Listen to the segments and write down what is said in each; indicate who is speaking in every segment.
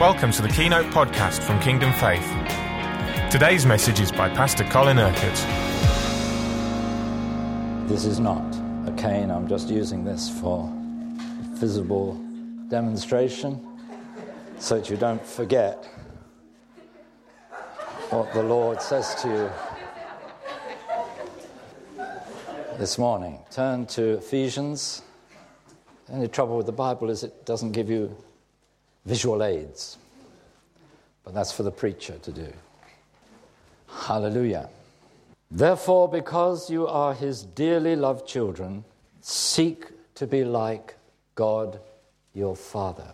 Speaker 1: Welcome to the Keynote podcast from Kingdom Faith. Today's message is by Pastor Colin Urquhart.
Speaker 2: This is not a cane. I'm just using this for visible demonstration so that you don't forget what the Lord says to you this morning. Turn to Ephesians. The only trouble with the Bible is it doesn't give you visual aids, but that's for the preacher to do. Hallelujah. Therefore, because you are his dearly loved children, seek to be like God your Father.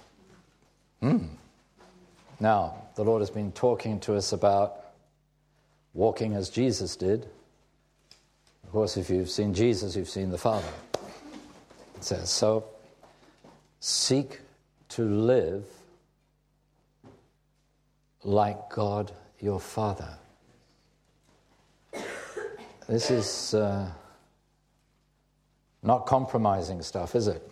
Speaker 2: Now, the Lord has been talking to us about walking as Jesus did. Of course, if you've seen Jesus, you've seen the Father. It says, so seek to live like God your Father. This is not compromising stuff, is it?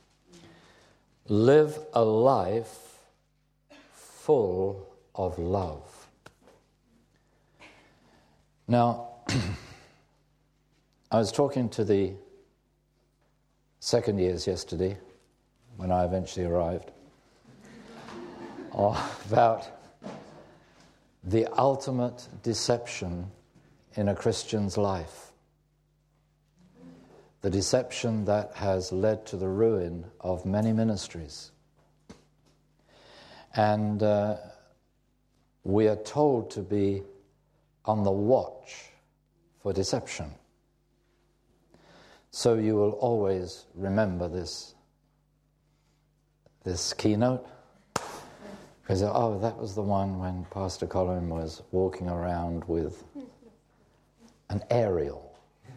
Speaker 2: Live a life full of love. Now, I was talking to the second years yesterday, when I eventually arrived, about the ultimate deception in a Christian's life. The deception that has led to the ruin of many ministries. And we are told to be on the watch for deception. So you will always remember this keynote. Because, that was the one when Pastor Colin was walking around with an aerial.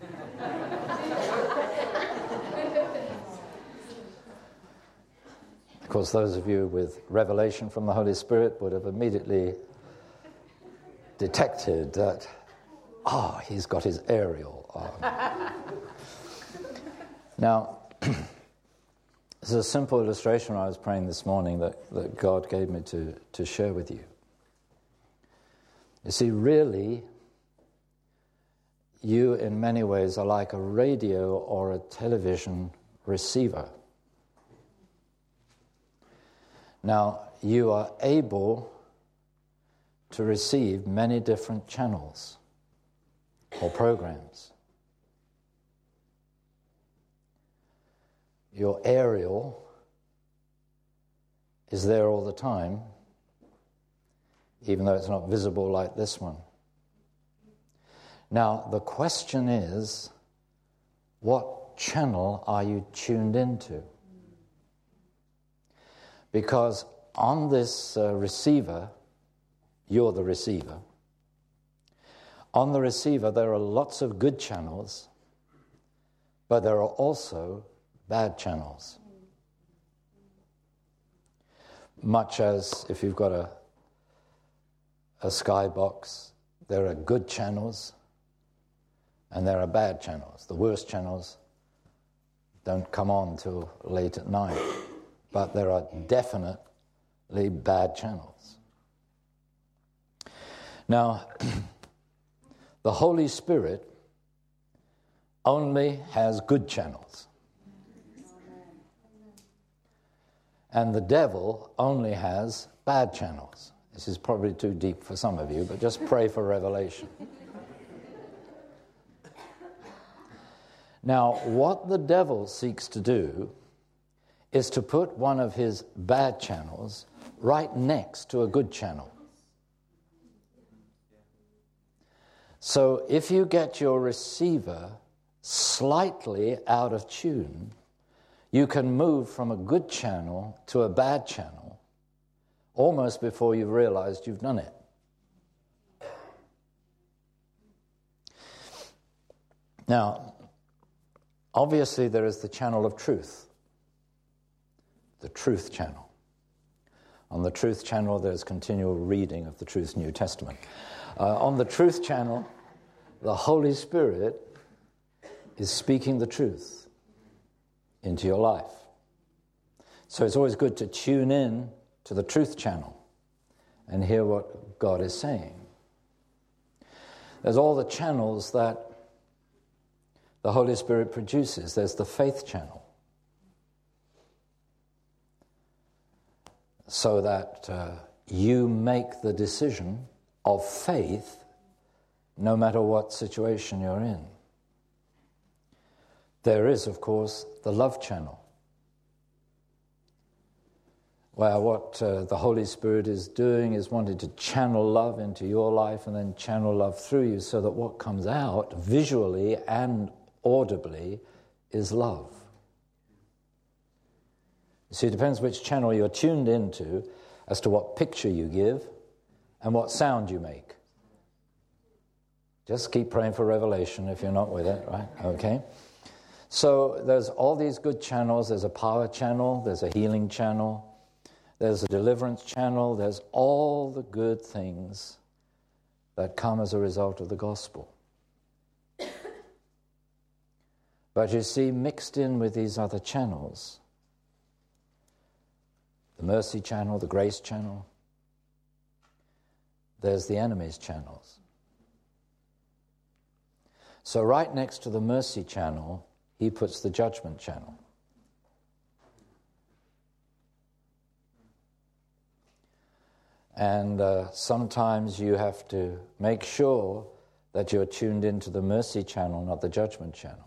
Speaker 2: Of course, those of you with revelation from the Holy Spirit would have immediately detected that, he's got his aerial on. Now, this is a simple illustration I was praying this morning that God gave me to share with you. You see, really, you in many ways are like a radio or a television receiver. Now, you are able to receive many different channels or programs. Your aerial is there all the time, even though it's not visible like this one. Now, the question is, what channel are you tuned into? Because on this receiver, you're the receiver. On the receiver, there are lots of good channels, but there are also bad channels. Much as if you've got a skybox, there are good channels and there are bad channels. The worst channels don't come on till late at night, but there are definitely bad channels. Now, the Holy Spirit only has good channels. And the devil only has bad channels. This is probably too deep for some of you, but just pray for revelation. Now, what the devil seeks to do is to put one of his bad channels right next to a good channel. So if you get your receiver slightly out of tune, you can move from a good channel to a bad channel almost before you've realized you've done it. Now, obviously there is the channel of truth, the truth channel. On the truth channel, there's continual reading of the Truth New Testament. On the truth channel, the Holy Spirit is speaking the truth into your life. So it's always good to tune in to the truth channel. and hear what God is saying. There's all the channels that the Holy Spirit produces. There's the faith channel, so that you make the decision of faith no matter what situation you're in. There is, of course, the love channel, where what the Holy Spirit is doing is wanting to channel love into your life and then channel love through you, so that what comes out visually and audibly is love. See, it depends which channel you're tuned into as to what picture you give and what sound you make. Just keep praying for revelation if you're not with it, right? Okay. So there's all these good channels. There's a power channel. There's a healing channel. There's a deliverance channel. There's all the good things that come as a result of the gospel. But you see, mixed in with these other channels, the mercy channel, the grace channel, there's the enemy's channels. So right next to the mercy channel, he puts the judgment channel. And sometimes you have to make sure that you're tuned into the mercy channel, not the judgment channel.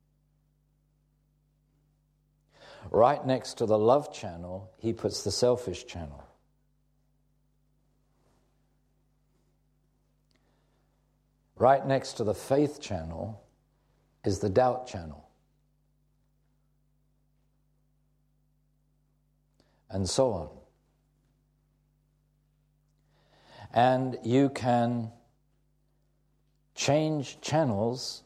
Speaker 2: Right next to the love channel, he puts the selfish channel. Right next to the faith channel is the doubt channel. And so on. And you can change channels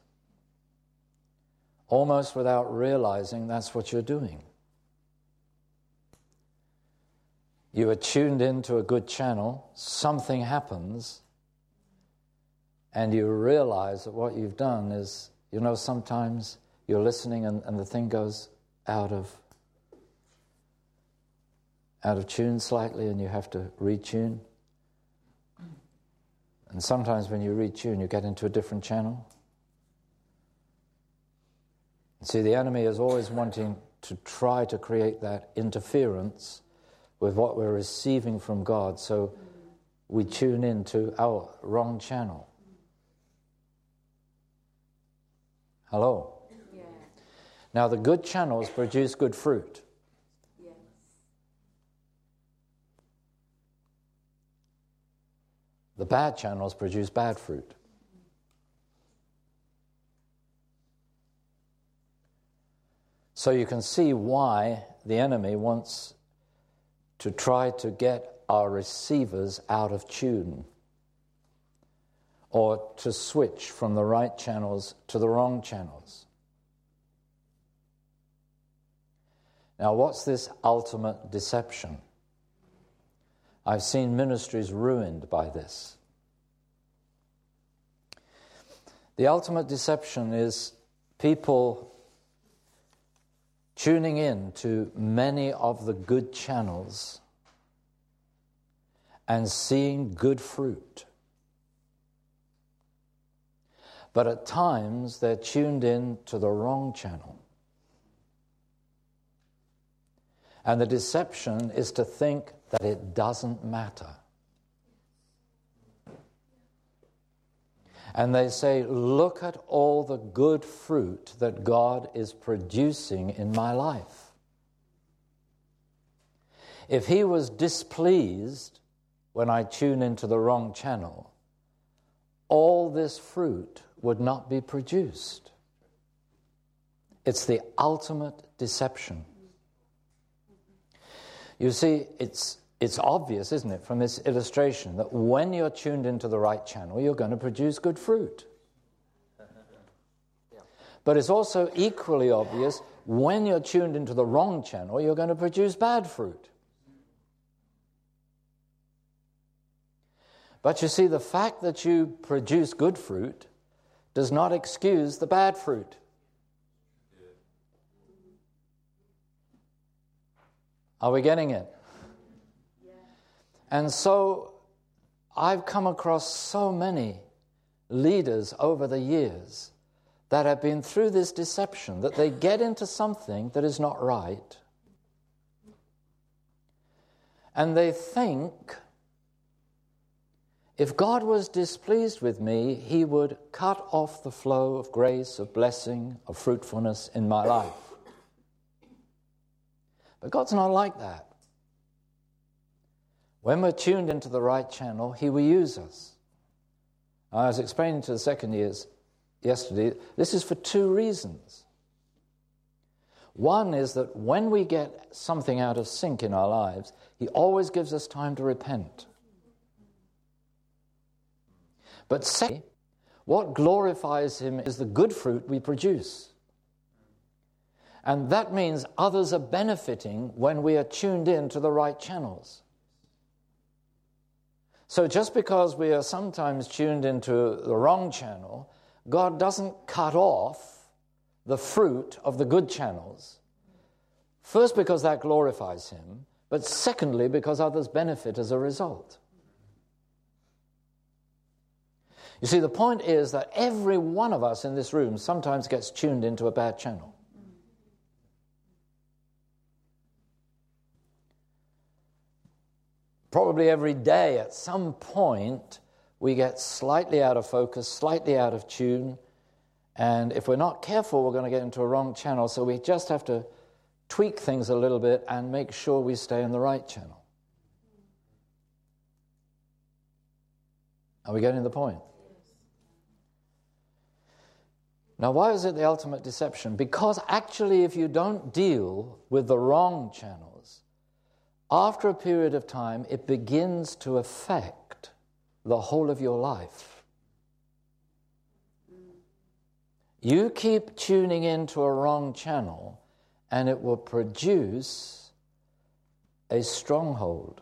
Speaker 2: almost without realizing that's what you're doing. You are tuned into a good channel, something happens, and you realize that what you've done is, sometimes you're listening and the thing goes out of tune slightly and you have to retune. And sometimes when you retune, you get into a different channel. See, the enemy is always wanting to try to create that interference with what we're receiving from God, so we tune into our wrong channel. Hello? Yeah. Now, the good channels produce good fruit. Yes. The bad channels produce bad fruit. So you can see why the enemy wants to try to get our receivers out of tune, or to switch from the right channels to the wrong channels. Now, what's this ultimate deception? I've seen ministries ruined by this. The ultimate deception is people tuning in to many of the good channels and seeing good fruit. But at times they're tuned in to the wrong channel. And the deception is to think that it doesn't matter. And they say, look at all the good fruit that God is producing in my life. If he was displeased when I tune into the wrong channel, all this fruit would not be produced. It's the ultimate deception. You see, it's obvious, isn't it, from this illustration, that when you're tuned into the right channel, you're going to produce good fruit. But it's also equally obvious, when you're tuned into the wrong channel, you're going to produce bad fruit. But you see, the fact that you produce good fruit does not excuse the bad fruit. Are we getting it? And so I've come across so many leaders over the years that have been through this deception, that they get into something that is not right, and they think, if God was displeased with me, he would cut off the flow of grace, of blessing, of fruitfulness in my life. But God's not like that. When we're tuned into the right channel, he will use us. I was explaining to the second years yesterday, this is for two reasons. One is that when we get something out of sync in our lives, he always gives us time to repent. But secondly, what glorifies him is the good fruit we produce. And that means others are benefiting when we are tuned in to the right channels. So just because we are sometimes tuned into the wrong channel, God doesn't cut off the fruit of the good channels. First, because that glorifies him, but secondly, because others benefit as a result. You see, the point is that every one of us in this room sometimes gets tuned into a bad channel. Probably every day at some point we get slightly out of focus, slightly out of tune, and if we're not careful we're going to get into a wrong channel, so we just have to tweak things a little bit and make sure we stay in the right channel. Are we getting the point? Now, why is it the ultimate deception? Because actually if you don't deal with the wrong channels, after a period of time, it begins to affect the whole of your life. You keep tuning into a wrong channel, and it will produce a stronghold.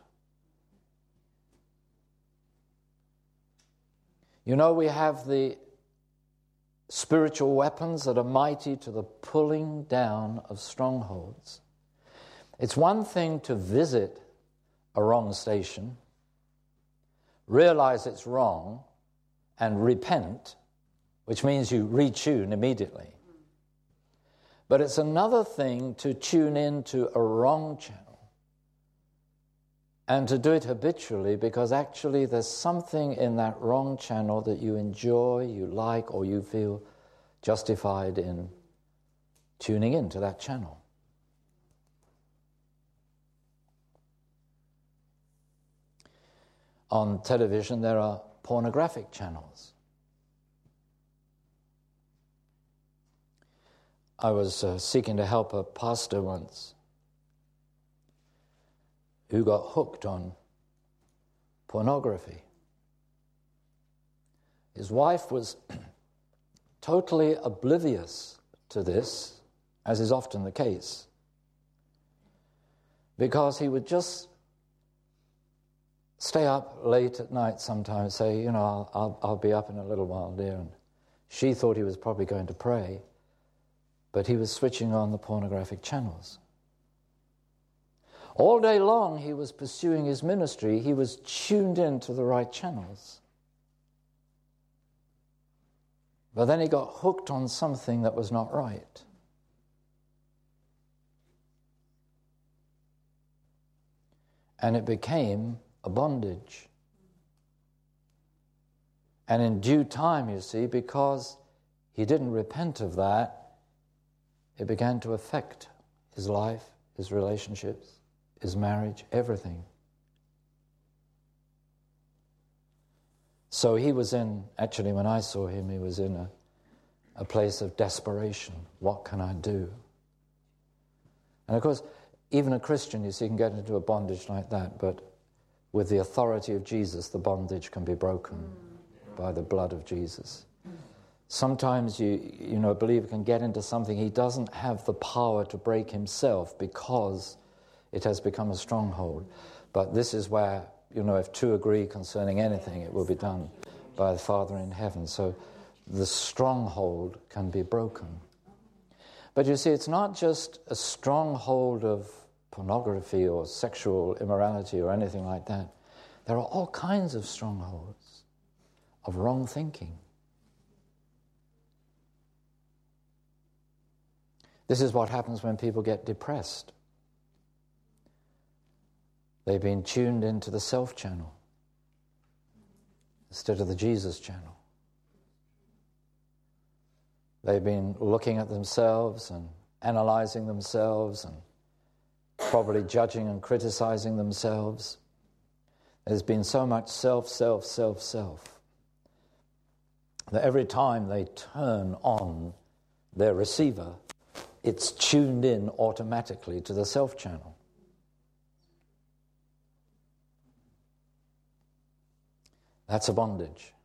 Speaker 2: You know, we have the spiritual weapons that are mighty to the pulling down of strongholds. It's one thing to visit a wrong station, realize it's wrong, and repent, which means you retune immediately. But it's another thing to tune into a wrong channel and to do it habitually, because actually there's something in that wrong channel that you enjoy, you like, or you feel justified in tuning into that channel. On television, there are pornographic channels. I was seeking to help a pastor once who got hooked on pornography. His wife was totally oblivious to this, as is often the case, because he would just stay up late at night sometimes, say, you know, I'll be up in a little while, dear. And she thought he was probably going to pray, but he was switching on the pornographic channels. All day long he was pursuing his ministry. He was tuned into the right channels. But then he got hooked on something that was not right. And it became a bondage. And in due time, you see, because he didn't repent of that, it began to affect his life, his relationships, his marriage, everything. So he was in, actually when I saw him, he was in a place of desperation. What can I do? And of course, even a Christian, you see, can get into a bondage like that, but with the authority of Jesus, the bondage can be broken by the blood of Jesus. Sometimes you know, a believer can get into something he doesn't have the power to break himself because it has become a stronghold. But this is where, you know, if two agree concerning anything, it will be done by the Father in heaven. So the stronghold can be broken. But you see, it's not just a stronghold of pornography or sexual immorality or anything like that. There are all kinds of strongholds of wrong thinking. This is what happens when people get depressed. They've been tuned into the self channel instead of the Jesus channel. They've been looking at themselves and analyzing themselves and probably judging and criticizing themselves. There's been so much self, that every time they turn on their receiver, it's tuned in automatically to the self channel. That's a bondage.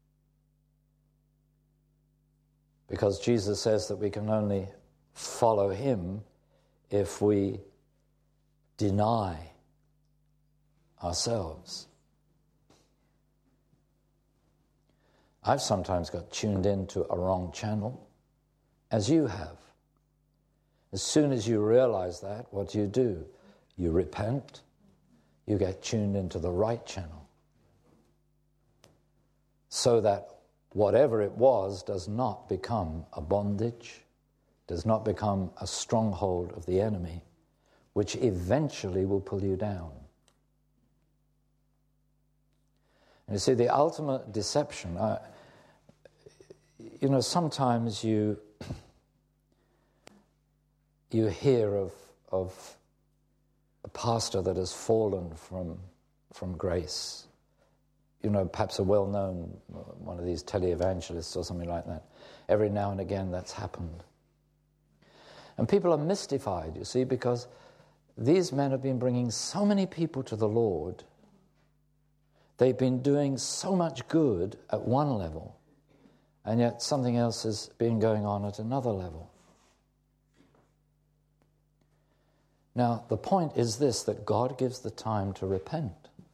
Speaker 2: Because Jesus says that we can only follow him if we deny ourselves. I've sometimes got tuned into a wrong channel, as you have. As soon as you realize that, what do? You repent, you get tuned into the right channel, so that whatever it was does not become a bondage, does not become a stronghold of the enemy, which eventually will pull you down. And you see, the ultimate deception, sometimes you hear of a pastor that has fallen from grace. Perhaps a well-known, one of these televangelists or something like that. Every now and again that's happened. And people are mystified, you see, because these men have been bringing so many people to the Lord. They've been doing so much good at one level, and yet something else has been going on at another level. Now, the point is this, that God gives the time to repent.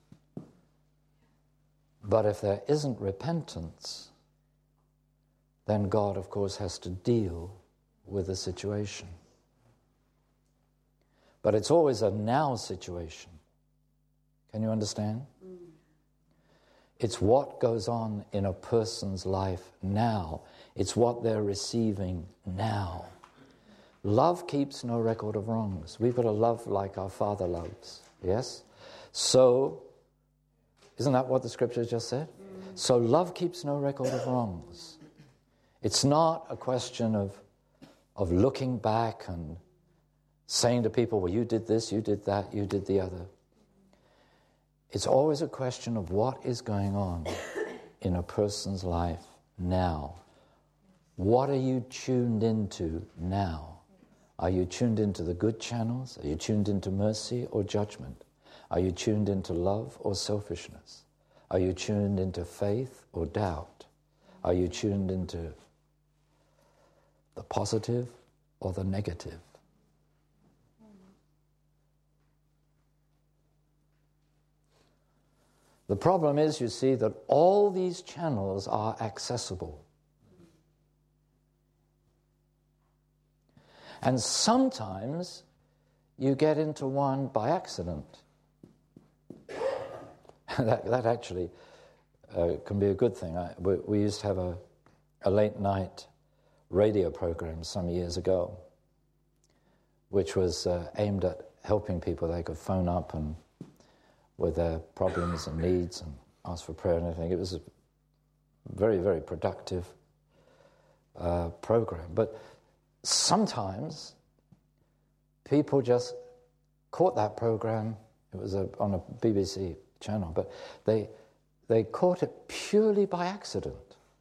Speaker 2: But if there isn't repentance, then God, of course, has to deal with the situation. But it's always a now situation. Can you understand? It's what goes on in a person's life now. It's what they're receiving now. Love keeps no record of wrongs. We've got to love like our Father loves. Yes? So, isn't that what the scripture just said? So love keeps no record of wrongs. It's not a question of looking back and saying to people, well, you did this, you did that, you did the other. It's always a question of what is going on in a person's life now. What are you tuned into now? Are you tuned into the good channels? Are you tuned into mercy or judgment? Are you tuned into love or selfishness? Are you tuned into faith or doubt? Are you tuned into the positive or the negative? The problem is, you see, that all these channels are accessible. And sometimes you get into one by accident. that actually can be a good thing. We used to have a late night radio program some years ago, which was aimed at helping people. They could phone up and with their problems and needs and ask for prayer and everything. It was a very, very productive program. But sometimes people just caught that program. It was on a BBC channel, but they caught it purely by accident.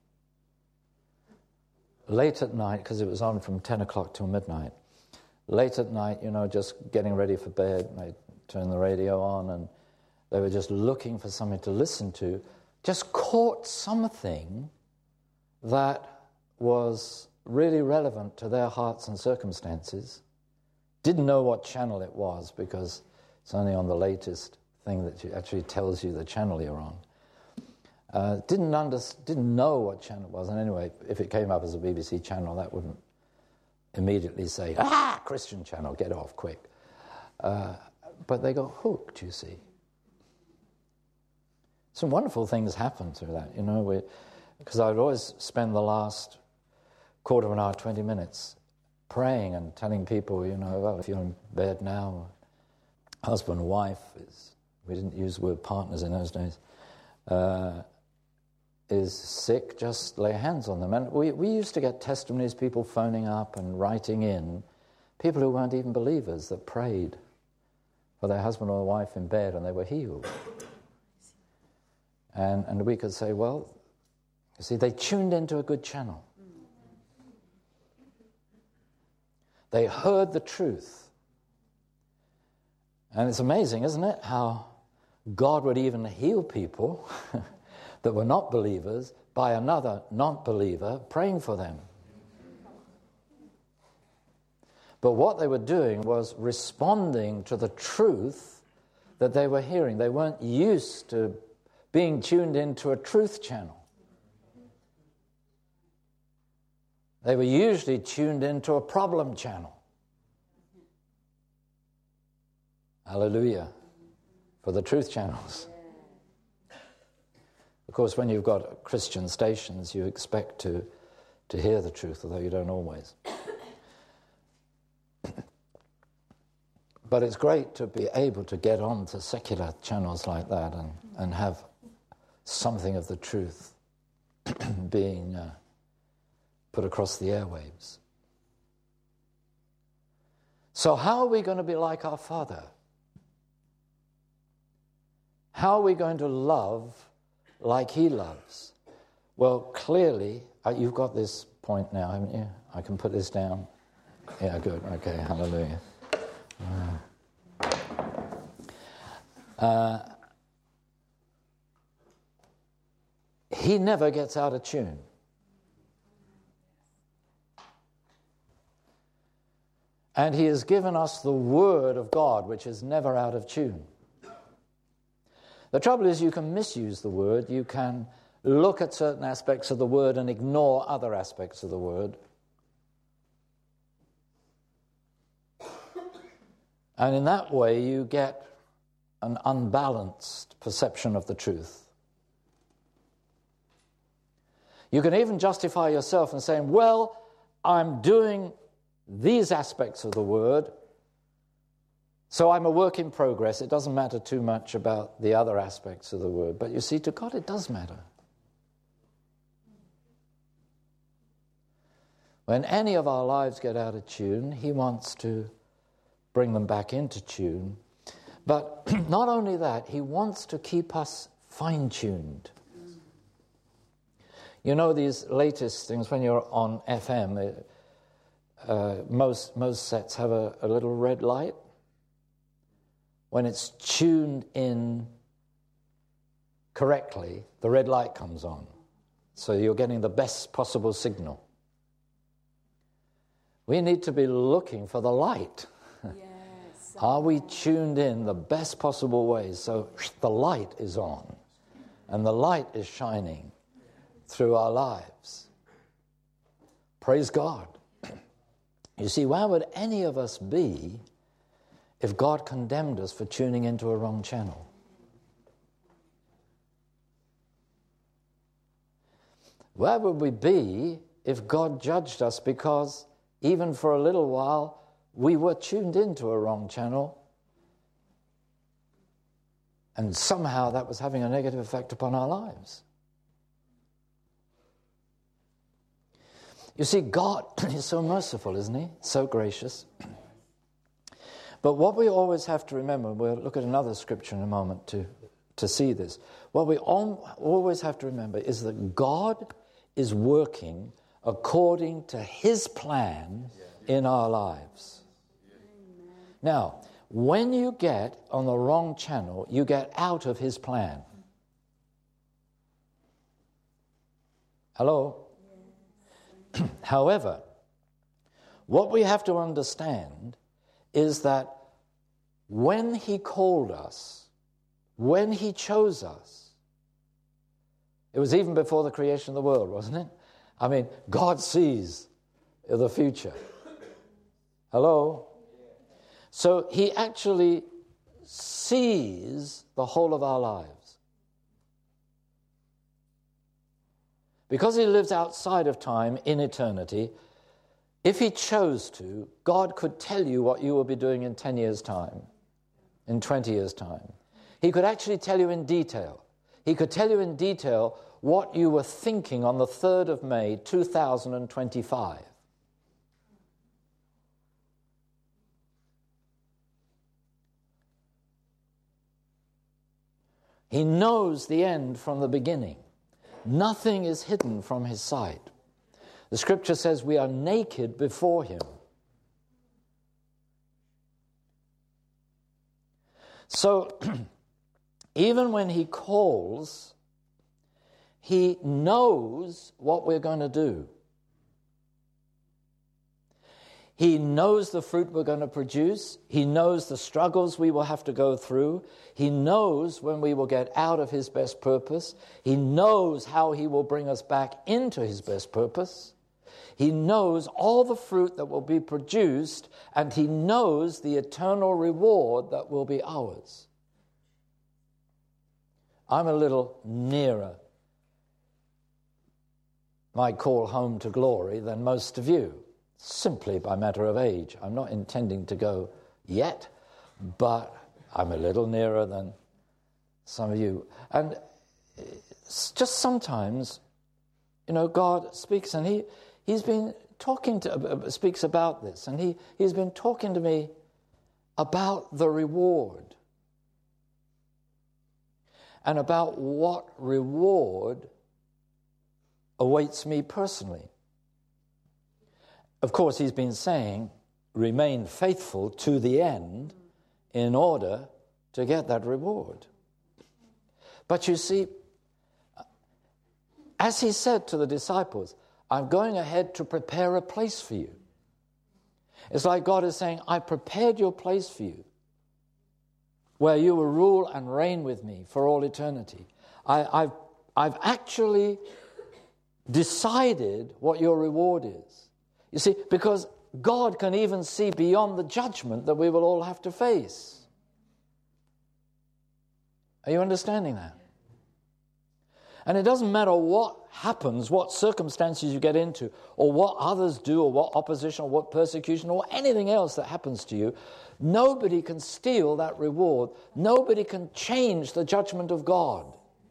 Speaker 2: Late at night, because it was on from 10 o'clock till midnight. Late at night, just getting ready for bed, they turned the radio on and they were just looking for something to listen to, just caught something that was really relevant to their hearts and circumstances. Didn't know what channel it was because it's only on the latest thing that actually tells you the channel you're on. Didn't know what channel it was, and anyway, if it came up as a BBC channel, that wouldn't immediately say, Christian channel, get off quick. But they got hooked, you see. Some wonderful things happen through that, because I would always spend the last quarter of an hour, 20 minutes praying and telling people, well, if you're in bed now, husband, wife, we didn't use the word partners in those days, is sick, just lay hands on them. And we used to get testimonies, people phoning up and writing in, people who weren't even believers that prayed for their husband or wife in bed and they were healed. And we could say, well, you see, they tuned into a good channel. They heard the truth. And it's amazing, isn't it, how God would even heal people that were not believers by another non-believer praying for them. But what they were doing was responding to the truth that they were hearing. They weren't used to being tuned into a truth channel. They were usually tuned into a problem channel. Hallelujah. For the truth channels. Of course, when you've got Christian stations, you expect to hear the truth, although you don't always. But it's great to be able to get on to secular channels like that and have something of the truth being put across the airwaves. So how are we going to be like our Father? How are we going to love like He loves? Well, clearly, you've got this point now, haven't you? I can put this down. Yeah, good. Okay, hallelujah. He never gets out of tune. And He has given us the Word of God, which is never out of tune. The trouble is you can misuse the Word. You can look at certain aspects of the Word and ignore other aspects of the Word. And in that way you get an unbalanced perception of the truth. You can even justify yourself in saying, well, I'm doing these aspects of the Word, so I'm a work in progress. It doesn't matter too much about the other aspects of the Word. But you see, to God it does matter. When any of our lives get out of tune, He wants to bring them back into tune. But not only that, He wants to keep us fine-tuned. You know, these latest things, when you're on FM, most sets have a little red light. When it's tuned in correctly, the red light comes on. So you're getting the best possible signal. We need to be looking for the light.
Speaker 3: Yes.
Speaker 2: Are we tuned in the best possible way so the light is on and the light is shining through our lives? Praise God. You see, where would any of us be if God condemned us for tuning into a wrong channel? Where would we be if God judged us because even for a little while we were tuned into a wrong channel and somehow that was having a negative effect upon our lives? You see, God is so merciful, isn't He? So gracious. But what we always have to remember, we'll look at another scripture in a moment to see this. What we always have to remember is that God is working according to His plan in our lives. Now, when you get on the wrong channel, you get out of His plan. Hello? However, what we have to understand is that when He called us, when He chose us, it was even before the creation of the world, wasn't it? I mean, God sees the future. Hello? So He actually sees the whole of our lives. because he lives outside of time in eternity, if he chose to, God could tell you what you will be doing in 10 years' time, in 20 years' time. He could actually tell you in detail. He could tell you in detail what you were thinking on the 3rd of May, 2025. He knows the end from the beginning. Nothing is hidden from his sight. The scripture says we are naked before him. So, even when he calls, he knows what we're going to do. He knows the fruit we're going to produce. He knows the struggles we will have to go through. He knows when we will get out of his best purpose. He knows how he will bring us back into his best purpose. He knows all the fruit that will be produced, and he knows the eternal reward that will be ours. I'm a little nearer my call home to glory than most of you, simply by matter of age. I'm not intending to go yet, but I'm a little nearer than some of you. And just sometimes, God speaks, and He's been talking speaks about this, and he's been talking to me about the reward and about what reward awaits me personally. Of course, he's been saying, remain faithful to the end in order to get that reward. But you see, as he said to the disciples, I'm going ahead to prepare a place for you. It's like God is saying, I prepared your place for you, where you will rule and reign with me for all eternity. I've actually decided what your reward is. You see, because God can even see beyond the judgment that we will all have to face. Are you understanding that? And it doesn't matter what happens, what circumstances you get into, or what others do, or what opposition, or what persecution, or anything else that happens to you. Nobody can steal that reward. Nobody can change the judgment of God.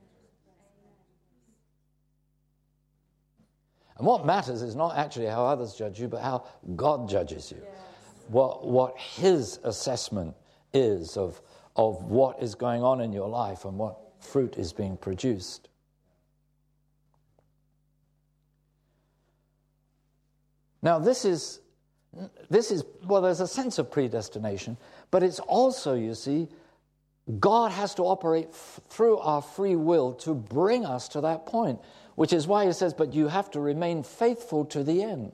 Speaker 2: And what matters is not actually how others judge you, but how God judges you. Yes. What his assessment is of what is going on in your life and what fruit is being produced. Now, this is well, there's a sense of predestination, but it's also, you see, God has to operate through our free will to bring us to that point, which is why he says, but you have to remain faithful to the end.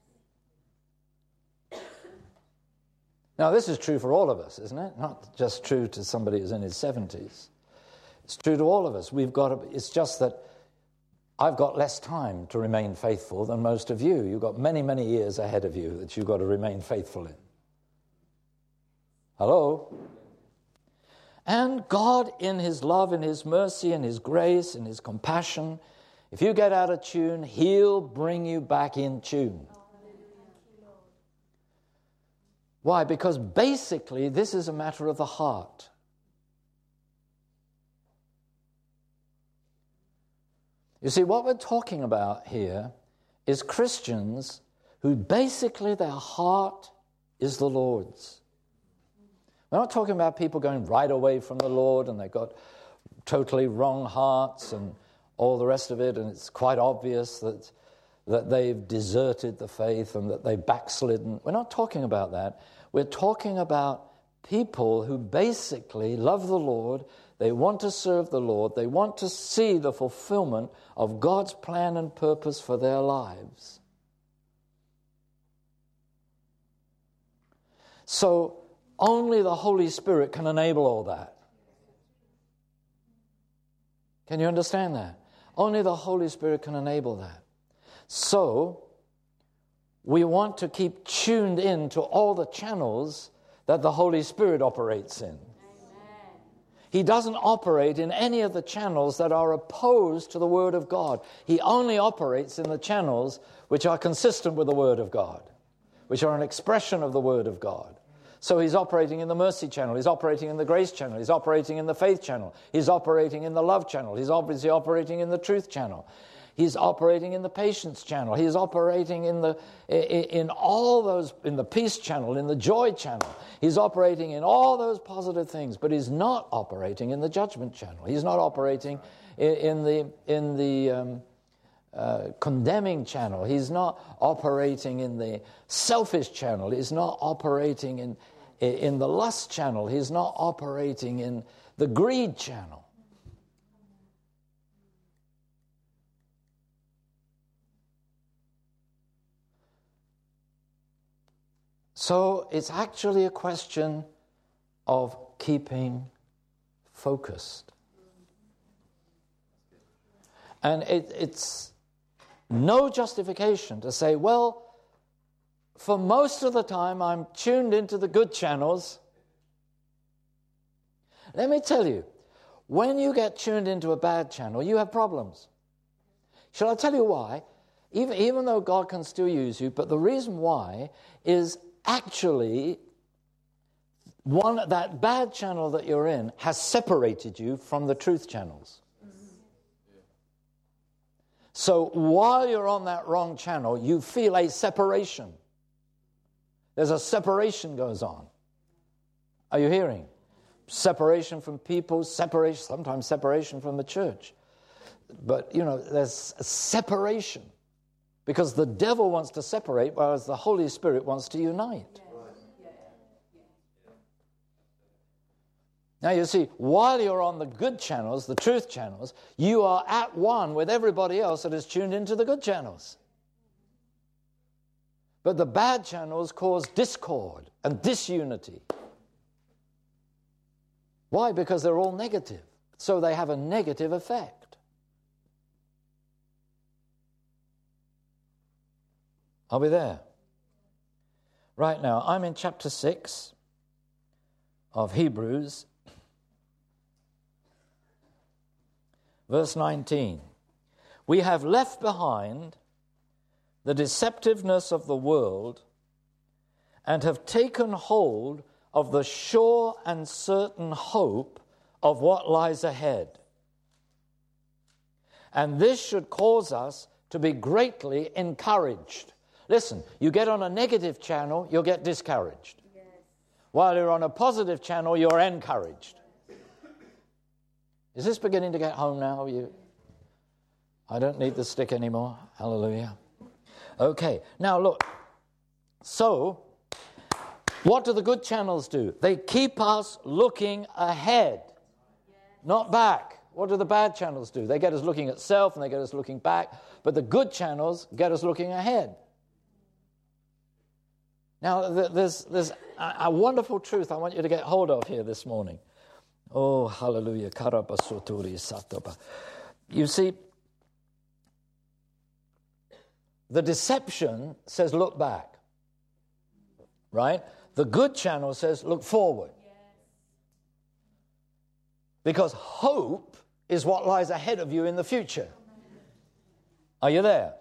Speaker 2: Now, this is true for all of us, isn't it? Not just true to somebody who's in his 70s. It's true to all of us. It's just that I've got less time to remain faithful than most of you. You've got many, many years ahead of you that you've got to remain faithful in. Hello? And God, in his love, in his mercy, in his grace, in his compassion, if you get out of tune, he'll bring you back in tune. Why? Because basically this is a matter of the heart. You see, what we're talking about here is Christians who basically their heart is the Lord's. We're not talking about people going right away from the Lord and they've got totally wrong hearts and all the rest of it, and it's quite obvious that they've deserted the faith and that they've backslidden. We're not talking about that. We're talking about people who basically love the Lord. They want to serve the Lord. They want to see the fulfillment of God's plan and purpose for their lives. So only the Holy Spirit can enable all that. Can you understand that? Only the Holy Spirit can enable that. So we want to keep tuned in to all the channels that the Holy Spirit operates in. He doesn't operate in any of the channels that are opposed to the Word of God. He only operates in the channels which are consistent with the Word of God, which are an expression of the Word of God. So he's operating in the mercy channel, he's operating in the grace channel, he's operating in the faith channel, he's operating in the love channel, he's obviously operating in the truth channel, he's operating in the patience channel, he's operating in all those, in the peace channel, in the joy channel, he's operating in all those positive things, but he's not operating in the judgment channel, he's not operating in the condemning channel, he's not operating in the selfish channel, he's not operating in the lust channel, he's not operating in the greed channel. So it's actually a question of keeping focused. And it's no justification to say, well, for most of the time I'm tuned into the good channels. Let me tell you, when you get tuned into a bad channel, you have problems. Shall I tell you why? Even though God can still use you, but the reason why is actually that bad channel that you're in has separated you from the truth channels. So while you're on that wrong channel, you feel a separation. There's a separation goes on. Are you hearing? Separation from people, sometimes separation from the church. But, there's a separation. Because the devil wants to separate, whereas the Holy Spirit wants to unite. Now you see, while you're on the good channels, the truth channels, you are at one with everybody else that is tuned into the good channels. But the bad channels cause discord and disunity. Why? Because they're all negative. So they have a negative effect. Are we there? Right now, I'm in chapter 6 of Hebrews, verse 19. We have left behind the deceptiveness of the world and have taken hold of the sure and certain hope of what lies ahead. And this should cause us to be greatly encouraged. Listen, you get on a negative channel, you'll get discouraged. Yes. While you're on a positive channel, you're encouraged. Is this beginning to get home now? I don't need the stick anymore. Hallelujah. Okay, now look. So, what do the good channels do? They keep us looking ahead, not back. What do the bad channels do? They get us looking at self and they get us looking back. But the good channels get us looking ahead. Now, there's a wonderful truth I want you to get hold of here this morning. Oh, hallelujah. You see, the deception says look back, right? The good channel says look forward. Because hope is what lies ahead of you in the future. Are you there?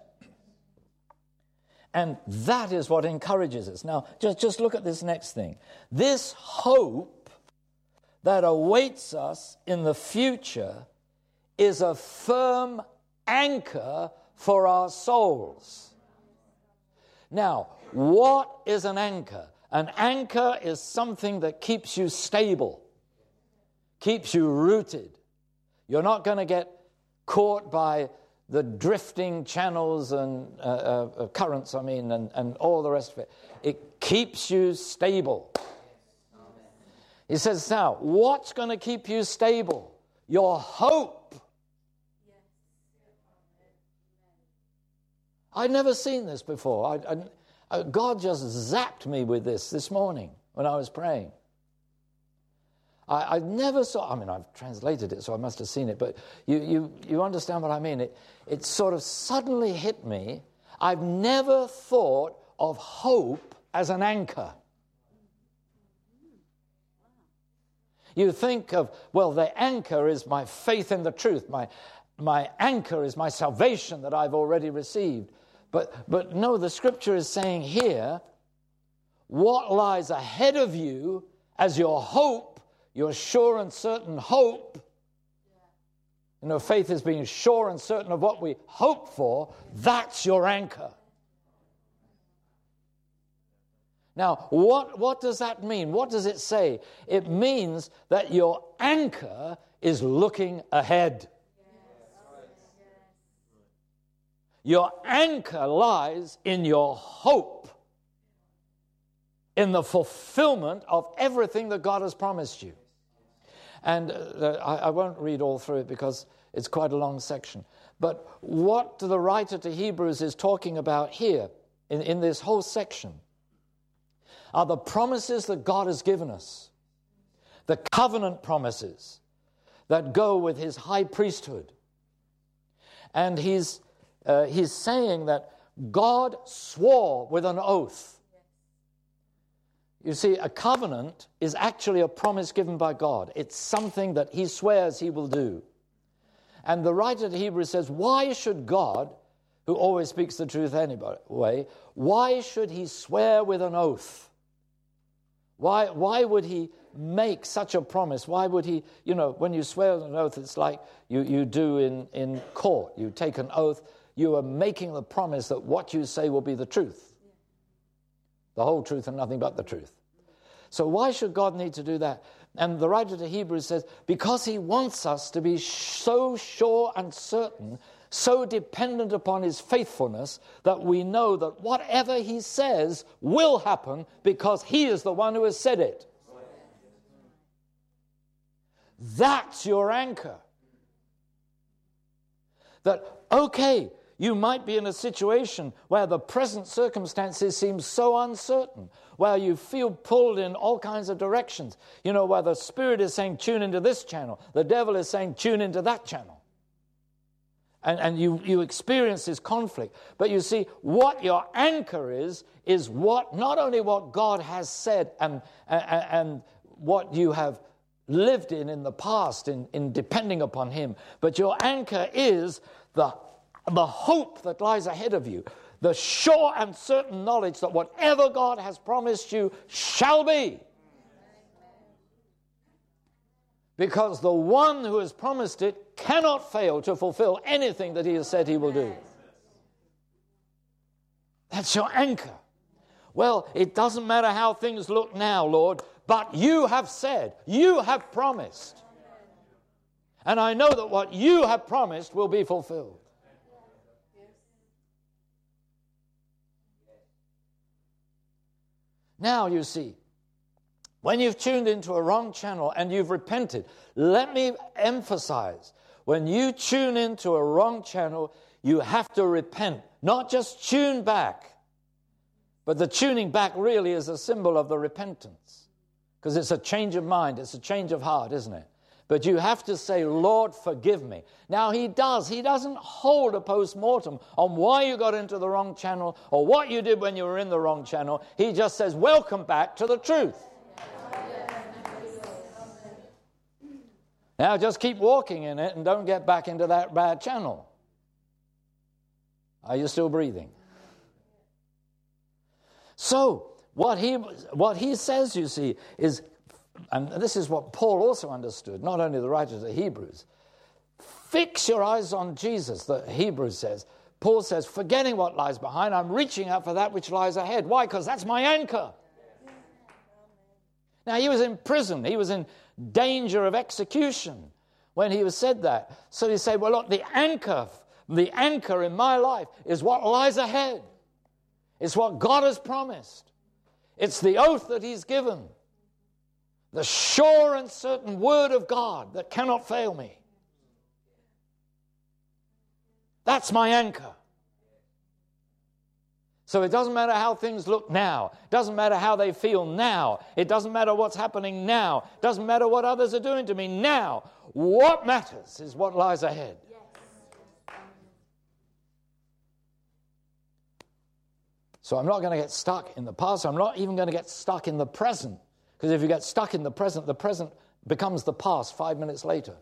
Speaker 2: And that is what encourages us. Now, just look at this next thing. This hope that awaits us in the future is a firm anchor for our souls. Now, what is an anchor? An anchor is something that keeps you stable, keeps you rooted. You're not going to get caught by the drifting channels and currents, and all the rest of it. It keeps you stable. He says, now, what's going to keep you stable? Your hope. I'd never seen this before. God just zapped me with this morning when I was praying. I never saw, I've translated it, so I must have seen it, but you understand what I mean. It sort of suddenly hit me. I've never thought of hope as an anchor. You think of, well, the anchor is my faith in the truth. My anchor is my salvation that I've already received. But no, the Scripture is saying here, what lies ahead of you as your hope, your sure and certain hope. You know, faith is being sure and certain of what we hope for. That's your anchor. Now, what does that mean? What does it say? It means that your anchor is looking ahead. Your anchor lies in your hope, in the fulfillment of everything that God has promised you. And I won't read all through it because it's quite a long section. But what the writer to Hebrews is talking about here, in this whole section, are the promises that God has given us. The covenant promises that go with his high priesthood. And he's saying that God swore with an oath. You see, a covenant is actually a promise given by God. It's something that he swears he will do. And the writer to Hebrews says, why should God, who always speaks the truth anyway, why should he swear with an oath? Why would he make such a promise? Why would he, you know, when you swear with an oath, it's like you do in court. You take an oath, you are making the promise that what you say will be the truth. The whole truth and nothing but the truth. So why should God need to do that? And the writer to Hebrews says, because he wants us to be so sure and certain, so dependent upon his faithfulness, that we know that whatever he says will happen because he is the one who has said it. That's your anchor. That, okay, you might be in a situation where the present circumstances seem so uncertain, where you feel pulled in all kinds of directions. You know, where the Spirit is saying, tune into this channel. The devil is saying, tune into that channel. And you experience this conflict. But you see, what your anchor is what not only what God has said and what you have lived in the past in depending upon him, but your anchor is the hope that lies ahead of you, the sure and certain knowledge that whatever God has promised you shall be. Because the one who has promised it cannot fail to fulfill anything that he has said he will do. That's your anchor. Well, it doesn't matter how things look now, Lord, but you have said, you have promised. And I know that what you have promised will be fulfilled. Now, you see, when you've tuned into a wrong channel and you've repented, let me emphasize, when you tune into a wrong channel, you have to repent. Not just tune back, but the tuning back really is a symbol of the repentance. Because it's a change of mind, it's a change of heart, isn't it? But you have to say, Lord, forgive me. Now, he doesn't hold a post-mortem on why you got into the wrong channel or what you did when you were in the wrong channel. He just says, welcome back to the truth. Now, just keep walking in it and don't get back into that bad channel. Are you still breathing? So, what he says, you see, is, and this is what Paul also understood, not only the writer of the Hebrews. Fix your eyes on Jesus, the Hebrews says. Paul says, forgetting what lies behind, I'm reaching out for that which lies ahead. Why? Because that's my anchor. Now, he was in prison. He was in danger of execution when he was said that. So he said, well, look, the anchor in my life is what lies ahead. It's what God has promised. It's the oath that he's given. The sure and certain word of God that cannot fail me. That's my anchor. So it doesn't matter how things look now. It doesn't matter how they feel now. It doesn't matter what's happening now. It doesn't matter what others are doing to me now. What matters is what lies ahead. So I'm not going to get stuck in the past. I'm not even going to get stuck in the present. Because if you get stuck in the present becomes the past 5 minutes later.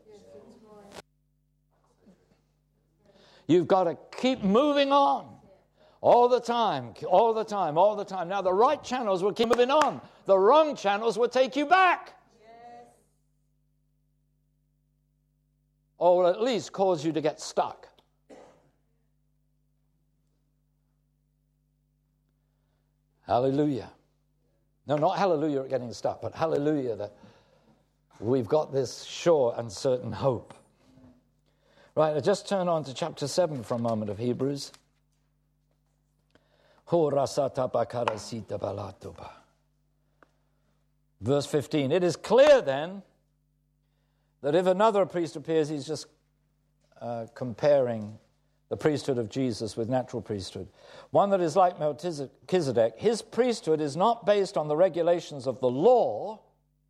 Speaker 2: You've got to keep moving on. All the time, all the time, all the time. Now, the right channels will keep moving on. The wrong channels will take you back. Yes. Or will at least cause you to get stuck. Hallelujah. No, not hallelujah at getting stuck, but hallelujah that we've got this sure and certain hope. Right, I'll just turn on to chapter 7 for a moment of Hebrews. Verse 15. It is clear then that if another priest appears, he's just comparing the priesthood of Jesus with natural priesthood. One that is like Melchizedek, his priesthood is not based on the regulations of the law.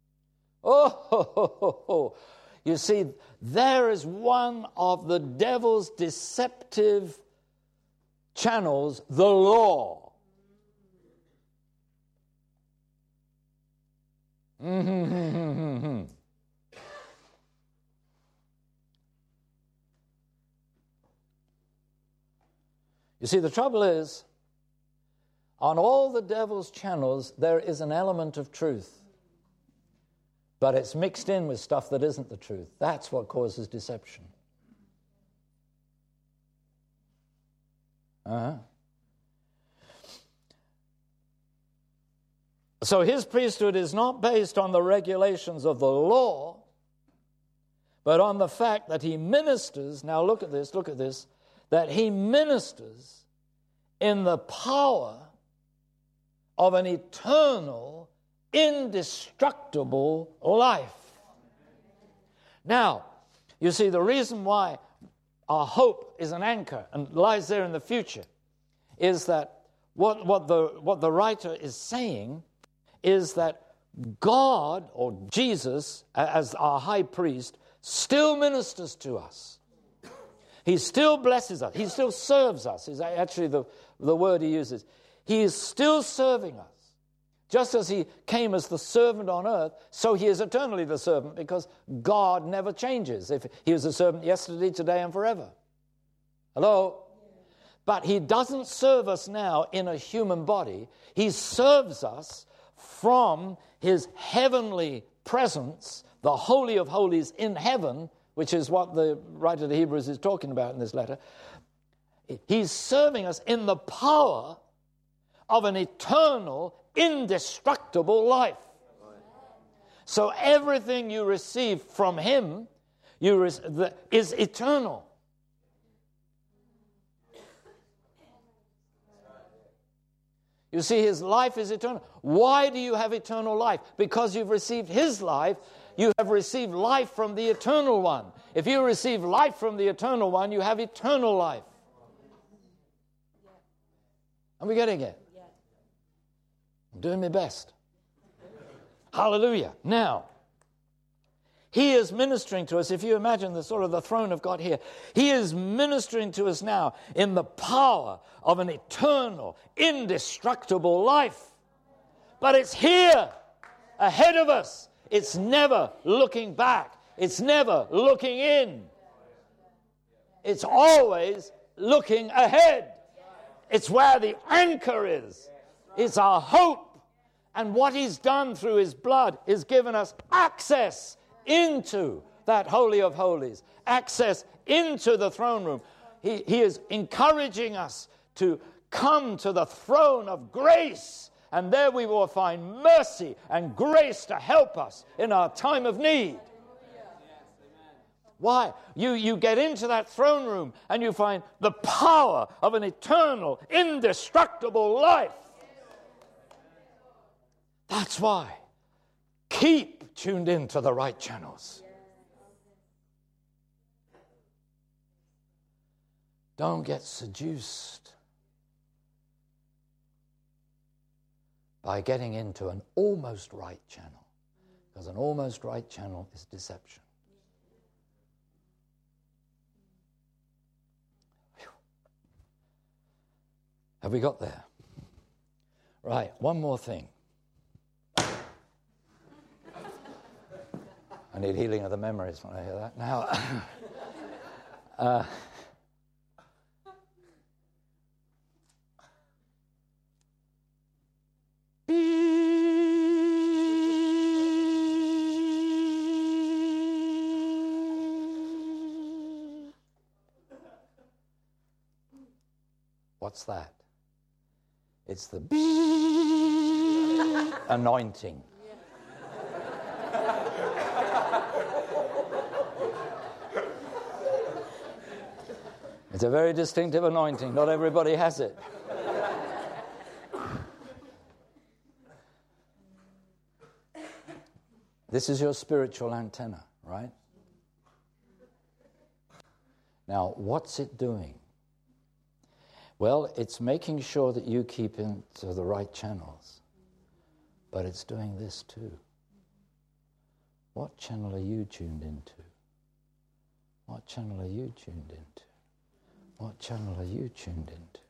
Speaker 2: You see, there is one of the devil's deceptive channels, the law. You see, the trouble is, on all the devil's channels, there is an element of truth. But it's mixed in with stuff that isn't the truth. That's what causes deception. So his priesthood is not based on the regulations of the law, but on the fact that he ministers, now look at this, that he ministers in the power of an eternal, indestructible life. Now, you see, the reason why our hope is an anchor and lies there in the future is that what the writer is saying is that God, or Jesus, as our high priest, still ministers to us. He still blesses us. He still serves us, is actually the word he uses. He is still serving us. Just as he came as the servant on earth, so he is eternally the servant, because God never changes. If he was a servant yesterday, today, and forever. Hello? But he doesn't serve us now in a human body. He serves us from his heavenly presence, the Holy of Holies in heaven, which is what the writer of the Hebrews is talking about in this letter. He's serving us in the power of an eternal, indestructible life. So everything you receive from him is eternal. You see, his life is eternal. Why do you have eternal life? Because you've received his life. You have received life from the eternal one. If you receive life from the eternal one, you have eternal life. Are we getting it? I'm doing my best. Hallelujah. Now, he is ministering to us. If you imagine the sort of the throne of God here, he is ministering to us now in the power of an eternal, indestructible life. But it's here, ahead of us. It's never looking back. It's never looking in. It's always looking ahead. It's where the anchor is. It's our hope. And what he's done through his blood is given us access into that Holy of Holies, access into the throne room. He is encouraging us to come to the throne of grace, and there we will find mercy and grace to help us in our time of need. Why? You get into that throne room and you find the power of an eternal, indestructible life. That's why. Keep tuned in to the right channels. Don't get seduced by getting into an almost right channel, because an almost right channel is deception. Whew. Have we got there? Right, one more thing. I need healing of the memories when I hear that. Now, what's that? It's the anointing. It's a very distinctive anointing. Not everybody has it. This is your spiritual antenna, right? Now, what's it doing? Well, it's making sure that you keep into the right channels. But it's doing this too. What channel are you tuned into? What channel are you tuned into? What channel are you tuned into?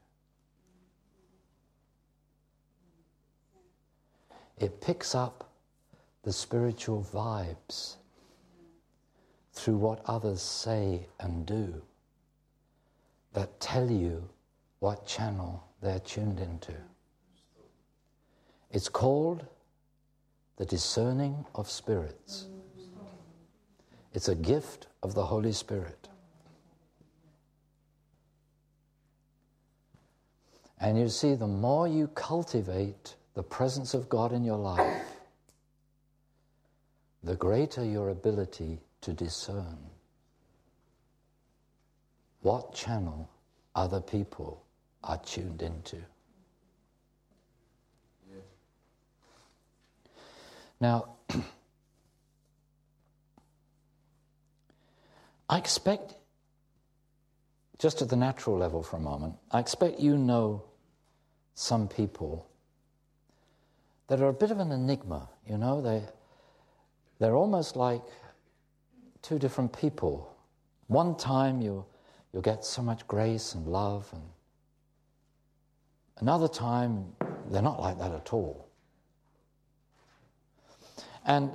Speaker 2: It picks up the spiritual vibes through what others say and do that tell you what channel they're tuned into. It's called the discerning of spirits. It's a gift of the Holy Spirit. And you see, the more you cultivate the presence of God in your life, the greater your ability to discern what channel other people are tuned into. Yeah. Now, I expect, just at the natural level for a moment, I expect you know some people that are a bit of an enigma, you know, they're almost like two different people. One time you'll get so much grace and love, and another time they're not like that at all. And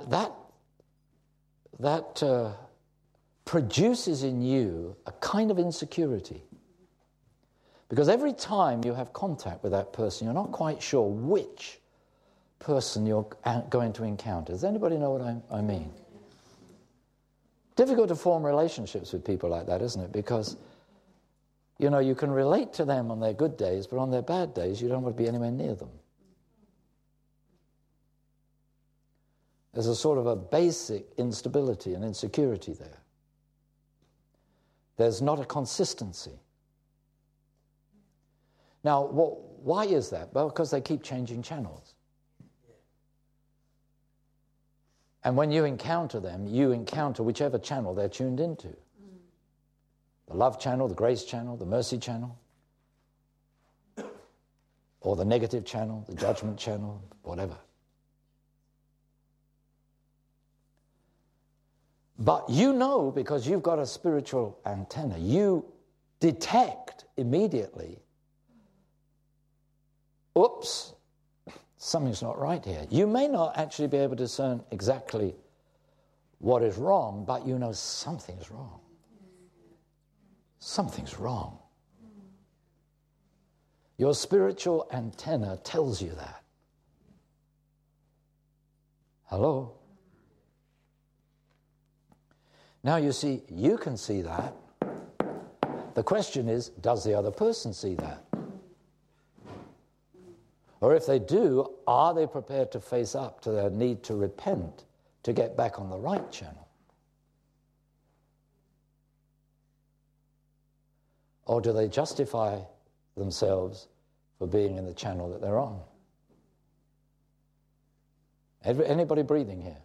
Speaker 2: that produces in you a kind of insecurity. Because every time you have contact with that person, you're not quite sure which person you're going to encounter. Does anybody know what I mean? Difficult to form relationships with people like that, isn't it? Because, you know, you can relate to them on their good days, but on their bad days, you don't want to be anywhere near them. There's a sort of a basic instability and insecurity there. There's not a consistency. Now, why is that? Well, because they keep changing channels. And when you encounter them, you encounter whichever channel they're tuned into. The love channel, the grace channel, the mercy channel, or the negative channel, the judgment channel, whatever. But you know, because you've got a spiritual antenna, you detect immediately, oops, something's not right here. You may not actually be able to discern exactly what is wrong, but you know something's wrong. Something's wrong. Your spiritual antenna tells you that. Hello? Now you see, you can see that. The question is, does the other person see that? Or if they do, are they prepared to face up to their need to repent, to get back on the right channel? Or do they justify themselves for being in the channel that they're on? Anybody breathing here?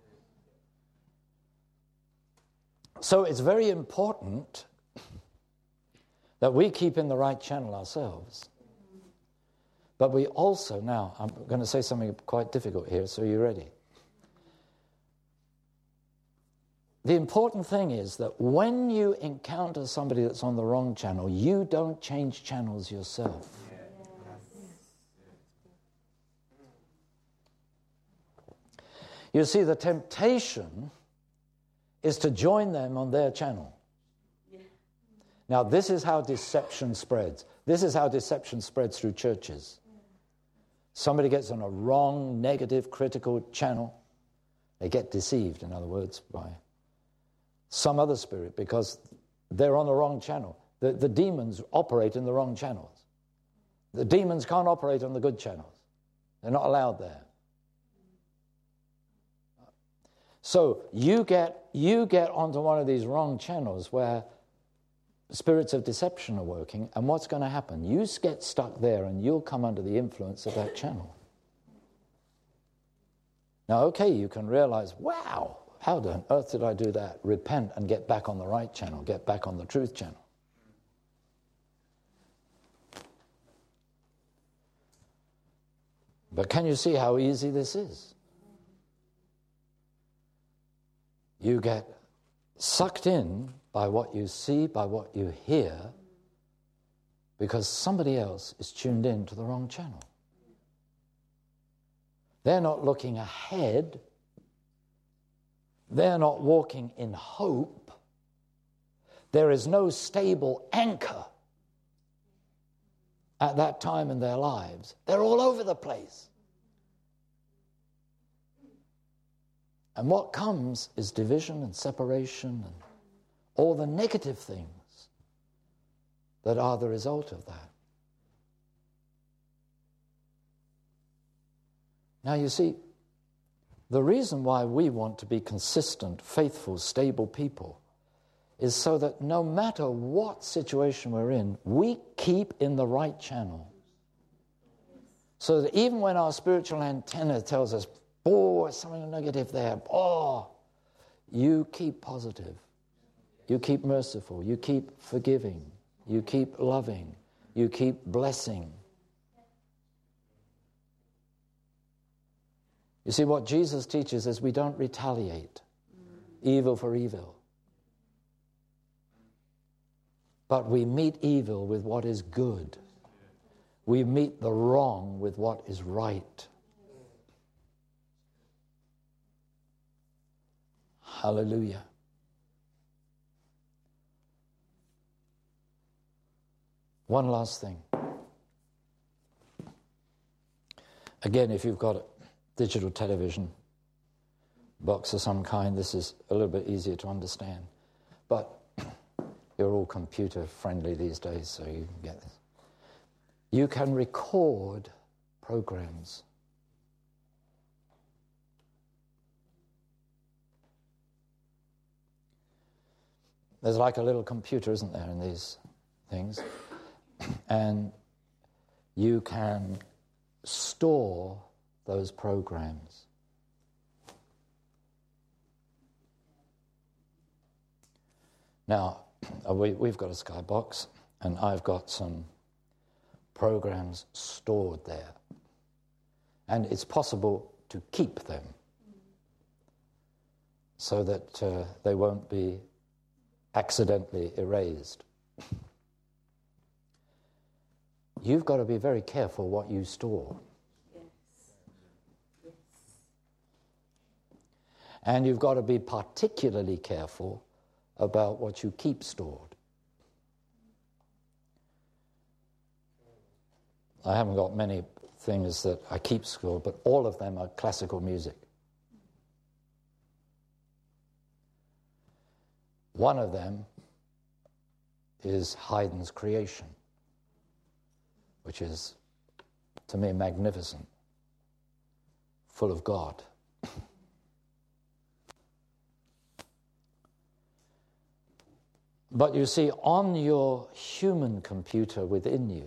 Speaker 2: So it's very important that we keep in the right channel ourselves. But we also, now, I'm going to say something quite difficult here, so you're ready. The important thing is that when you encounter somebody that's on the wrong channel, you don't change channels yourself. You see, the temptation is to join them on their channel. Now, this is how deception spreads. This is how deception spreads through churches. Somebody gets on a wrong, negative, critical channel. They get deceived, in other words, by some other spirit because they're on the wrong channel. The demons operate in the wrong channels. The demons can't operate on the good channels. They're not allowed there. So you get onto one of these wrong channels where spirits of deception are working, and what's going to happen? You get stuck there and you'll come under the influence of that channel. Now, okay, you can realize, wow, how on earth did I do that? Repent and get back on the right channel, get back on the truth channel. But can you see how easy this is? You get sucked in by what you see, by what you hear, because somebody else is tuned in to the wrong channel. They're not looking ahead. They're not walking in hope. There is no stable anchor at that time in their lives. They're all over the place. And what comes is division and separation and all the negative things that are the result of that. Now you see, the reason why we want to be consistent, faithful, stable people is so that no matter what situation we're in, we keep in the right channel. So that even when our spiritual antenna tells us, oh, there's something negative there, oh, you keep positive. You keep merciful. You keep forgiving. You keep loving. You keep blessing. You see, what Jesus teaches is we don't retaliate evil for evil. But we meet evil with what is good. We meet the wrong with what is right. Hallelujah. One last thing. Again, if you've got a digital television box of some kind, this is a little bit easier to understand. But you're all computer friendly these days, so you can get this. You can record programs. There's like a little computer, isn't there, in these things? And you can store those programs. Now, we've got a Skybox, and I've got some programs stored there. And it's possible to keep them so that they won't be accidentally erased. You've got to be very careful what you store. Yes. Yes. And you've got to be particularly careful about what you keep stored. I haven't got many things that I keep stored, but all of them are classical music. One of them is Haydn's Creation, which is, to me, magnificent, full of God. But you see, on your human computer within you,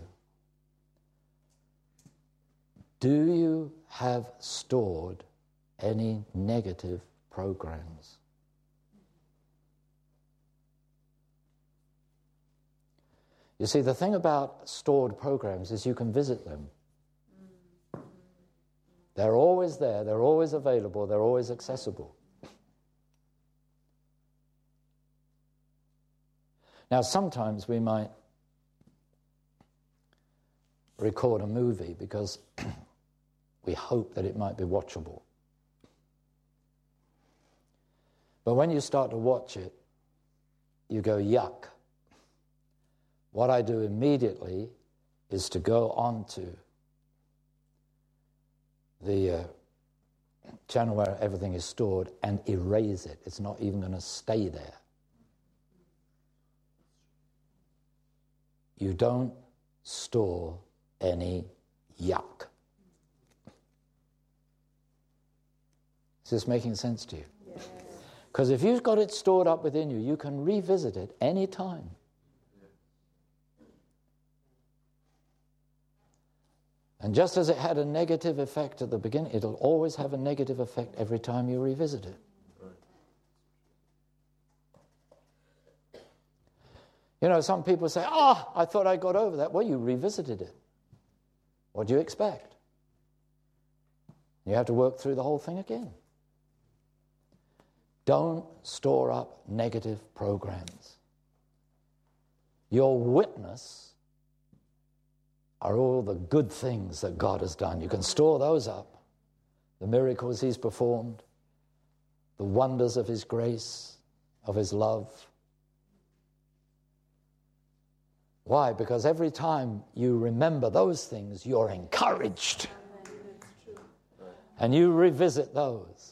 Speaker 2: do you have stored any negative programs? You see, the thing about stored programs is you can visit them. They're always there, they're always available, they're always accessible. Now, sometimes we might record a movie because we hope that it might be watchable. But when you start to watch it, you go, yuck. What I do immediately is to go on to the channel where everything is stored and erase it. It's not even going to stay there. You don't store any yuck. Is this making sense to you? Because if you've got it stored up within you, you can revisit it any time. And just as it had a negative effect at the beginning, it'll always have a negative effect every time you revisit it. You know, some people say, I thought I got over that. Well, you revisited it. What do you expect? You have to work through the whole thing again. Don't store up negative programs. Your witness are all the good things that God has done. You can store those up. The miracles he's performed, the wonders of his grace, of his love. Why? Because every time you remember those things, you're encouraged. And you revisit those.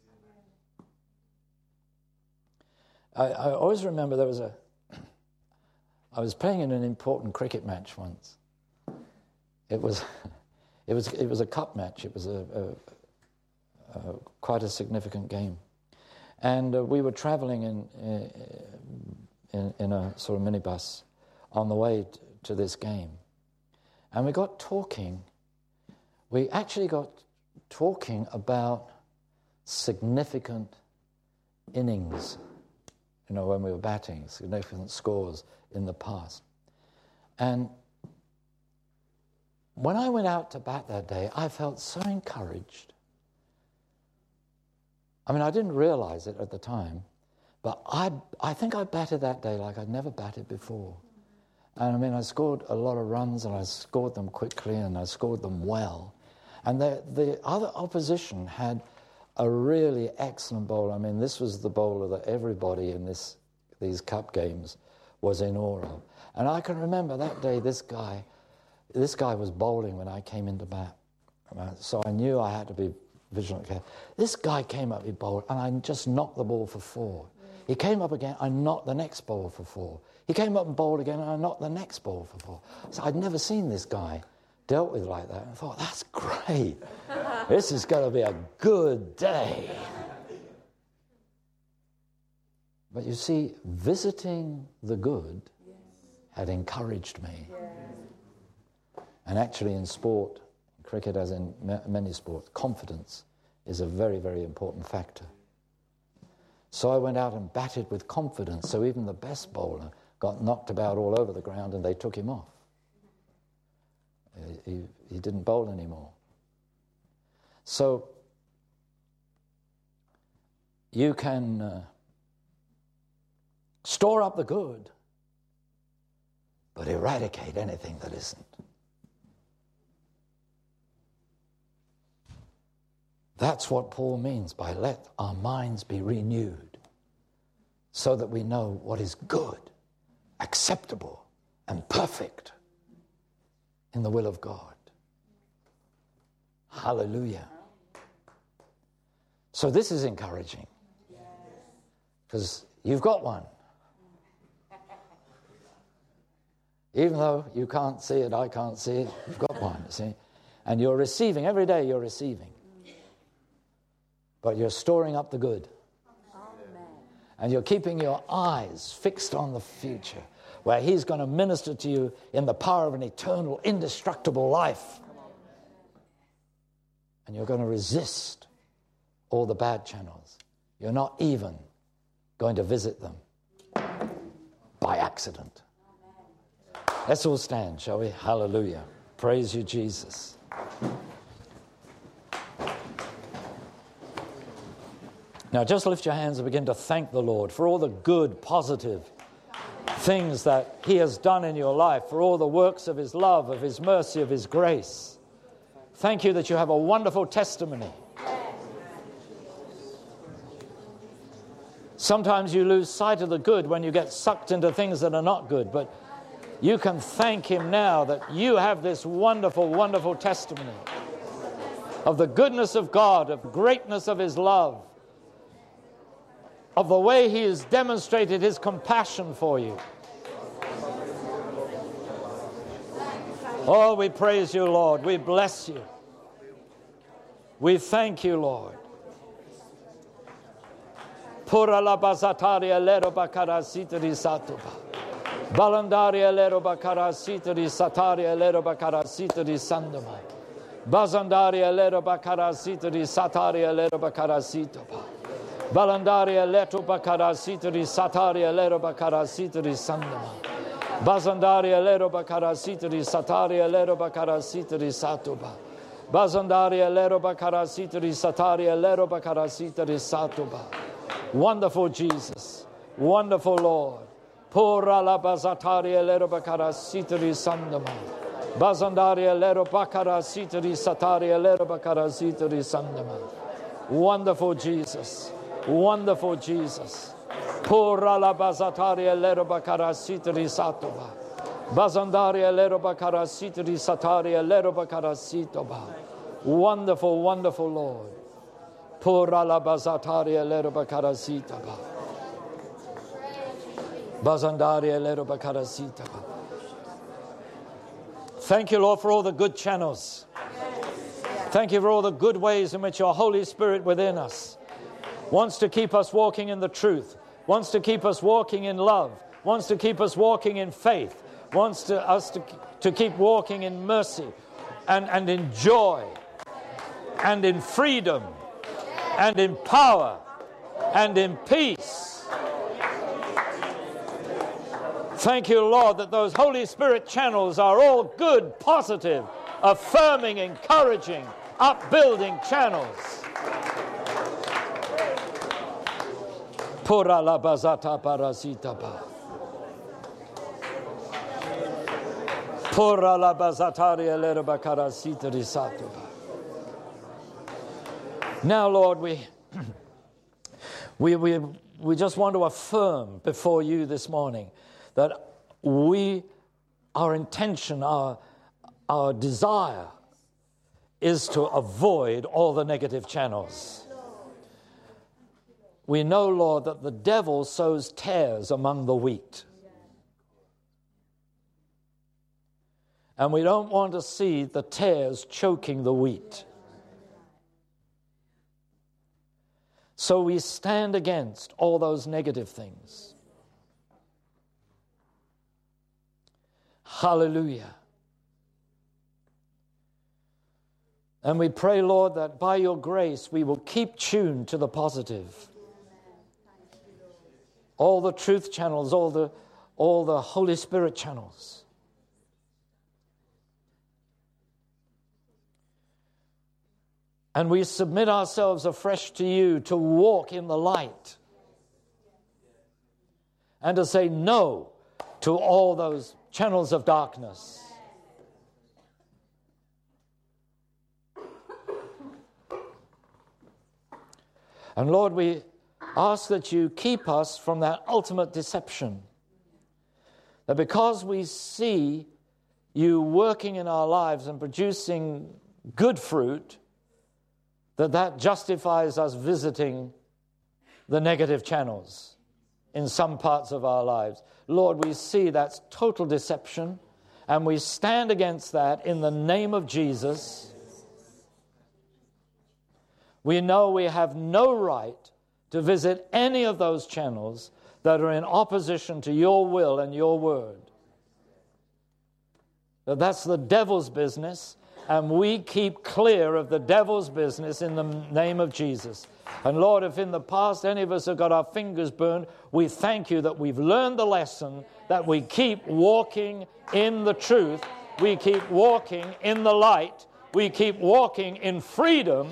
Speaker 2: I always remember I was playing in an important cricket match once. It was a cup match. It was quite a significant game, and we were travelling in a sort of minibus on the way to this game, and we got talking. We actually got talking about significant innings. You know, when we were batting, significant scores in the past. And when I went out to bat that day, I felt so encouraged. I mean, I didn't realize it at the time, but I think I batted that day like I'd never batted before. And I mean, I scored a lot of runs, and I scored them quickly, and I scored them well. And the other opposition had a really excellent bowler. I mean, this was the bowler that everybody in these cup games was in awe of. And I can remember that day, this guy was bowling when I came into bat. So I knew I had to be vigilant. This guy came up, he bowled, and I just knocked the ball for 4. He came up again, I knocked the next ball for 4. He came up and bowled again, and I knocked the next ball for 4. So I'd never seen this guy dealt with like that. And I thought, that's great. This is going to be a good day. But you see, visiting the good had encouraged me. And actually in sport, cricket as in many sports, confidence is a very, very important factor. So I went out and batted with confidence, so even the best bowler got knocked about all over the ground and they took him off. He didn't bowl anymore. So you can store up the good, but eradicate anything that isn't. That's what Paul means by let our minds be renewed so that we know what is good, acceptable, and perfect in the will of God. Hallelujah. So this is encouraging because you've got one. Even though you can't see it, I can't see it, you've got one, you see. And you're receiving, every day you're receiving. But you're storing up the good. And you're keeping your eyes fixed on the future, where he's going to minister to you in the power of an eternal, indestructible life. And you're going to resist all the bad channels. You're not even going to visit them by accident. Let's all stand, shall we? Hallelujah. Praise you, Jesus. Now just lift your hands and begin to thank the Lord for all the good, positive things that he has done in your life, for all the works of his love, of his mercy, of his grace. Thank you that you have a wonderful testimony. Sometimes you lose sight of the good when you get sucked into things that are not good, but you can thank him now that you have this wonderful, wonderful testimony of the goodness of God, of greatness of his love, of the way he has demonstrated his compassion for you. Oh, we praise you, Lord. We bless you. We thank you, Lord. Pura la bazataria lero bakara sitri satuba. Balandaria lero bakara sitri sataria lero bakara sitri sandama. Bazandaria lero bakara sitri sataria lero bakara situba. Balandaria leto bakara sitri sataria lero bakara sitri sandama. Bazandaria lero bakara sitri sataria lero bakara sitri satuba. Bazandaria lero bakara sitri sataria lero bakara sitri satuba. Wonderful Jesus, wonderful Lord. Pura la bazataria lero bakara sitri sandama. Bazandaria lero bakara sitri sataria lero bakara sitri sandama. Wonderful Jesus, wonderful Jesus. Pura la bazataria lero bakara sitri satuba. Bazandaria lero bakara sitri sataria lero bakara situba. Wonderful, wonderful Lord. Pura la bazataria lero bakara situba. Bazandaria lero bakara situba. Thank you, Lord, for all the good channels. Thank you for all the good ways in which your Holy Spirit within us wants to keep us walking in the truth, wants to keep us walking in love, wants to keep us walking in faith, wants us to keep walking in mercy and in joy and in freedom and in power and in peace. Thank you, Lord, that those Holy Spirit channels are all good, positive, affirming, encouraging, upbuilding channels. Pura la bazata parasita pa. Pura la bazataria lerba karasita risato. Now, Lord, we just want to affirm before you this morning that our intention, our desire is to avoid all the negative channels. We know, Lord, that the devil sows tares among the wheat. And we don't want to see the tares choking the wheat. So we stand against all those negative things. Hallelujah. And we pray, Lord, that by your grace we will keep tuned to the positive. All the truth channels, all the Holy Spirit channels. And we submit ourselves afresh to you to walk in the light and to say no to all those channels of darkness. And Lord, we ask that you keep us from that ultimate deception. That because we see you working in our lives and producing good fruit, that justifies us visiting the negative channels in some parts of our lives. Lord, we see that's total deception, and we stand against that in the name of Jesus. We know we have no right to visit any of those channels that are in opposition to your will and your word. That's the devil's business, and we keep clear of the devil's business in the name of Jesus. And Lord, if in the past any of us have got our fingers burned, we thank you that we've learned the lesson, that we keep walking in the truth, we keep walking in the light, we keep walking in freedom,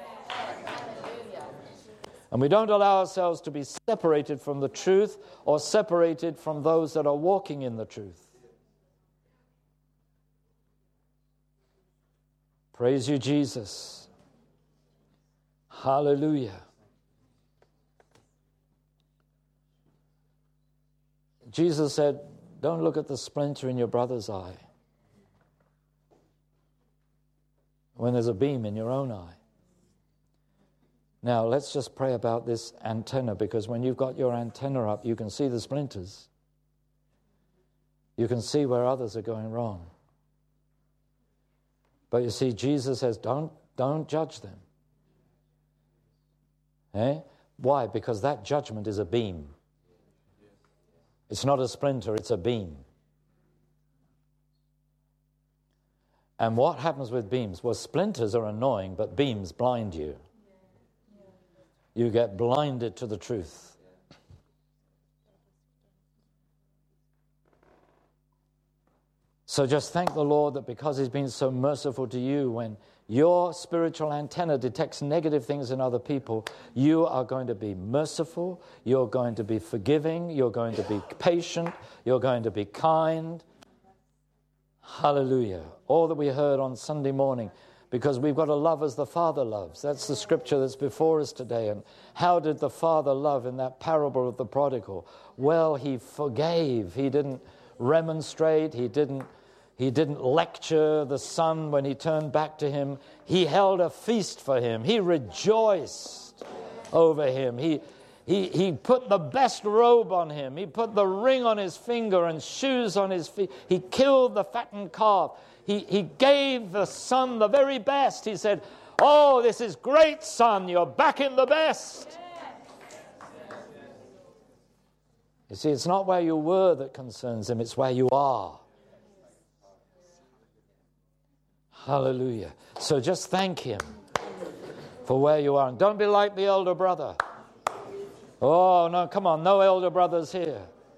Speaker 2: and we don't allow ourselves to be separated from the truth or separated from those that are walking in the truth. Praise you, Jesus. Hallelujah. Jesus said, don't look at the splinter in your brother's eye when there's a beam in your own eye. Now, let's just pray about this antenna, because when you've got your antenna up, you can see the splinters. You can see where others are going wrong. But you see, Jesus says, don't judge them. Why? Because that judgment is a beam. It's not a splinter, it's a beam. And what happens with beams? Well, splinters are annoying, but beams blind you. You get blinded to the truth. So just thank the Lord that because He's been so merciful to you, when your spiritual antenna detects negative things in other people, you are going to be merciful, you're going to be forgiving, you're going to be patient, you're going to be kind. Hallelujah. All that we heard on Sunday morning, because we've got to love as the Father loves. That's the scripture that's before us today. And how did the Father love in that parable of the prodigal? Well, He forgave. He didn't remonstrate. He didn't lecture the son when he turned back to him. He held a feast for him. He rejoiced over him. He put the best robe on him. He put the ring on his finger and shoes on his feet. He killed the fattened calf. He gave the son the very best. He said, oh, this is great, son. You're back in the best. You see, it's not where you were that concerns Him. It's where you are. Hallelujah. So just thank Him for where you are. And don't be like the elder brother. Oh, no, come on. No elder brothers here.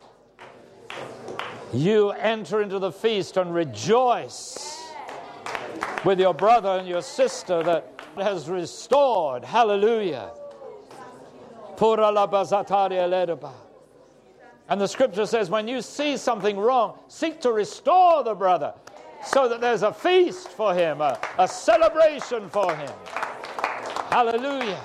Speaker 2: You enter into the feast and rejoice with your brother and your sister that has restored. Hallelujah. And the scripture says, when you see something wrong, seek to restore the brother so that there's a feast for him, a celebration for him. Hallelujah.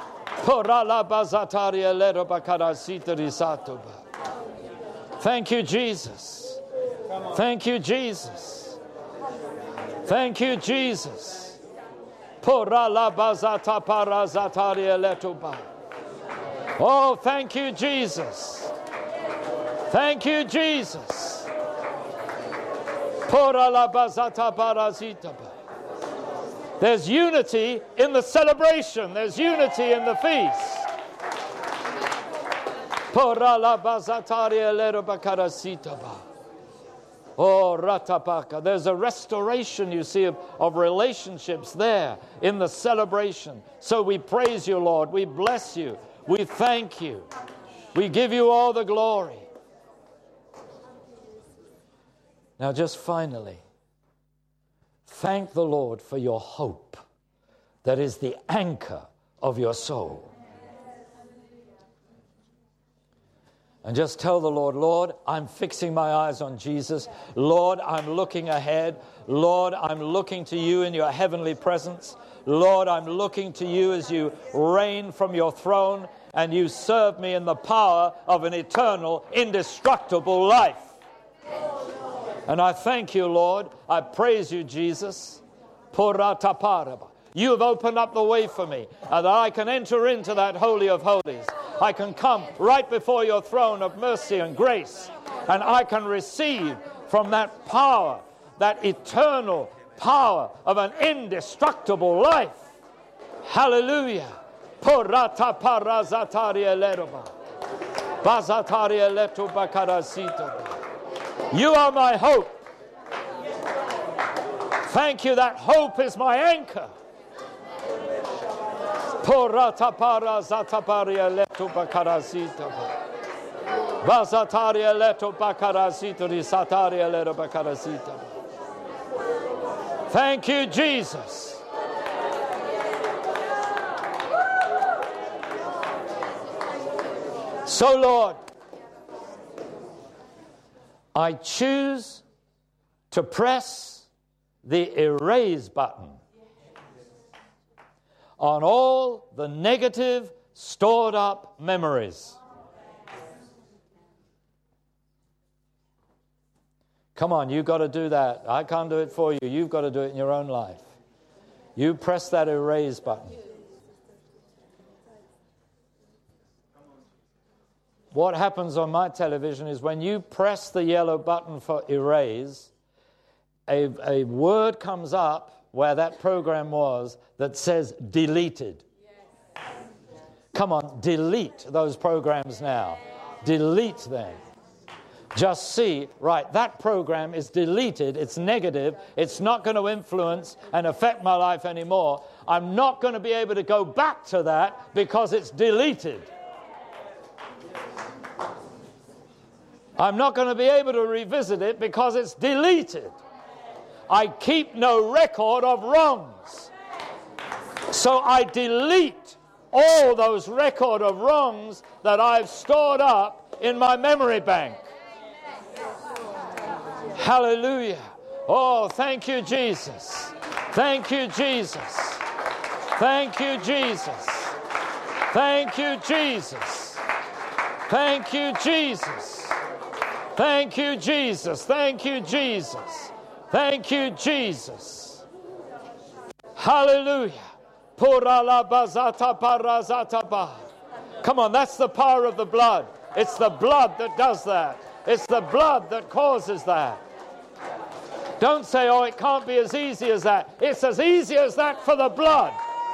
Speaker 2: Thank you, Jesus. Thank you, Jesus. Thank you, Jesus. Oh, thank you, Jesus. Thank you, Jesus. There's unity in the celebration. There's unity in the feast. Oh, ratapaka. There's a restoration, you see, of relationships there in the celebration. So we praise you, Lord. We bless you. We thank you. We give you all the glory. Now, just finally, thank the Lord for your hope that is the anchor of your soul. And just tell the Lord, Lord, I'm fixing my eyes on Jesus. Lord, I'm looking ahead. Lord, I'm looking to you in your heavenly presence. Lord, I'm looking to you as you reign from your throne and you serve me in the power of an eternal, indestructible life. And I thank you, Lord. I praise you, Jesus. You have opened up the way for me, and I can enter into that Holy of Holies. I can come right before your throne of mercy and grace, and I can receive from that power, that eternal power of an indestructible life. Hallelujah. You are my hope. Thank you, that hope is my anchor. Poratapara zataparia leto bakarasita. Vasataria leto bakarasita risataria leto bakarasita. Thank you, Jesus. So, Lord, I choose to press the erase button on all the negative, stored up memories. Come on, you've got to do that. I can't do it for you. You've got to do it in your own life. You press that erase button. What happens on my television is when you press the yellow button for erase, a word comes up where that program was that says deleted. Come on, delete those programs now. Delete them. Just see, right, that program is deleted, it's negative, it's not going to influence and affect my life anymore. I'm not going to be able to go back to that because it's deleted. I'm not going to be able to revisit it because it's deleted. I keep no record of wrongs. So I delete all those record of wrongs that I've stored up in my memory bank. Hallelujah. Oh, thank you, Jesus. Thank you, Jesus. Thank you, Jesus. Thank you, Jesus. Thank you, Jesus. Thank you, Jesus. Thank you, Jesus. Thank you, Jesus. Hallelujah. Come on, that's the power of the blood. It's the blood that does that. It's the blood that causes that. Don't say, oh, it can't be as easy as that. It's as easy as that for the blood.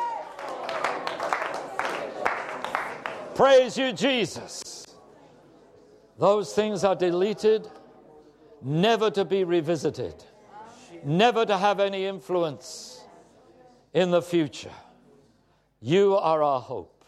Speaker 2: Praise you, Jesus. Those things are deleted, never to be revisited, never to have any influence in the future. You are our hope.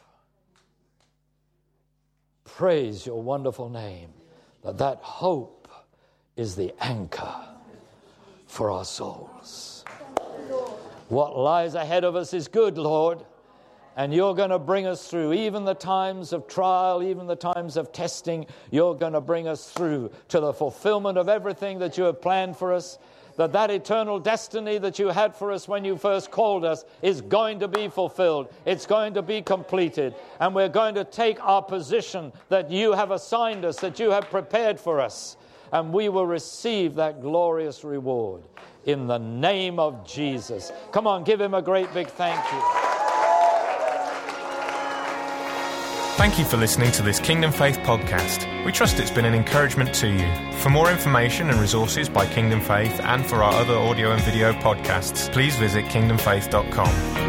Speaker 2: Praise your wonderful name, that hope is the anchor for our souls. What lies ahead of us is good, Lord, and you're going to bring us through even the times of trial, even the times of testing. You're going to bring us through to the fulfillment of everything that you have planned for us, that eternal destiny that you had for us when you first called us is going to be fulfilled. It's going to be completed, and we're going to take our position that you have assigned us, that you have prepared for us, and we will receive that glorious reward in the name of Jesus. Come on, give him a great big thank you.
Speaker 1: Thank you for listening to this Kingdom Faith podcast. We trust it's been an encouragement to you. For more information and resources by Kingdom Faith and for our other audio and video podcasts, please visit kingdomfaith.com.